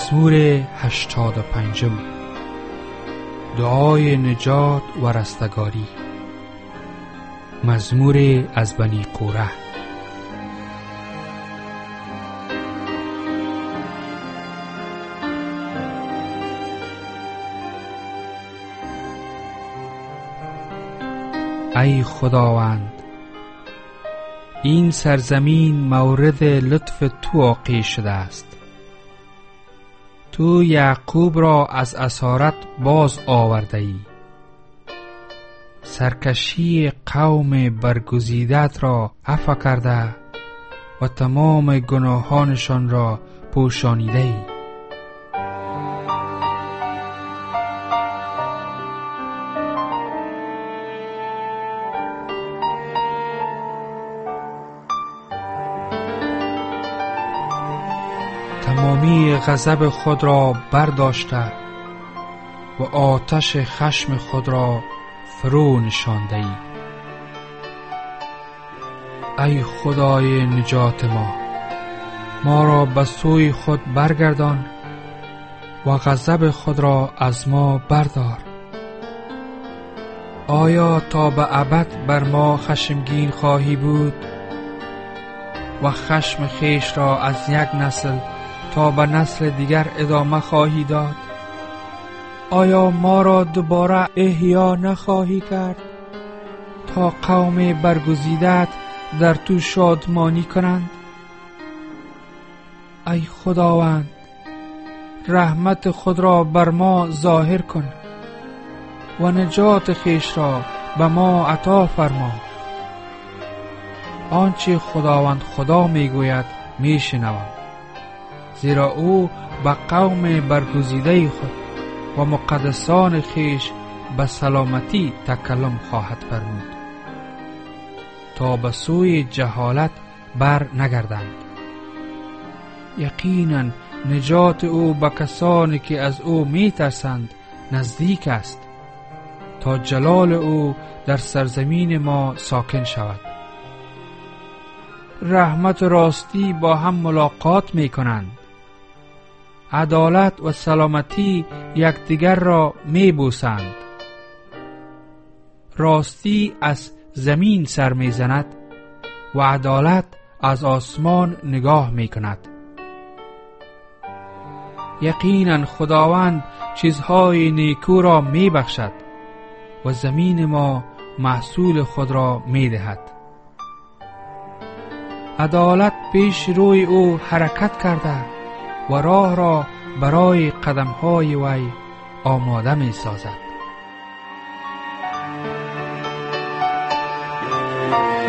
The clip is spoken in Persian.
مزمور 85. دعای نجات و رستگاری. مزمور از بنی قوره. ای خداوند، این سرزمین مورد لطف تو واقع شده است. تو یعقوب را از اسارت باز آورده ای. سرکشی قوم برگزیدت را عفو کرده و تمام گناهانشان را پوشانیده ای. تمامی غضب خود را برداشته و آتش خشم خود را فرو نشانده ای. ای خدای نجات ما را به سوی خود برگردان و غضب خود را از ما بردار. آیا تا به ابد بر ما خشمگین خواهی بود و خشم خیش را از یک نسل تا به نسل دیگر ادامه خواهی داد؟ آیا ما را دوباره احیا نخواهی کرد تا قوم برگزیدت در تو شادمانی کنند؟ ای خداوند، رحمت خود را بر ما ظاهر کن و نجات خیش را به ما عطا فرما. آنچه خداوند خدا میگوید میشنوم، زیرا او به قوم برگزیده خود و مقدسان خیش به سلامتی تکلم خواهد فرمود، تا به سوی جهالت بر نگردند. یقینا نجات او به کسانی که از او می ترسند نزدیک است، تا جلال او در سرزمین ما ساکن شود. رحمت و راستی با هم ملاقات می کنند. عدالت و سلامتی یکدیگر را می بوسند. راستی از زمین سر می زند و عدالت از آسمان نگاه می کند. یقینا خداوند چیزهای نیکو را می بخشد و زمین ما محصول خود را می دهد. عدالت پیش روی او حرکت کرده و راه را برای قدمهای وی آماده می سازد.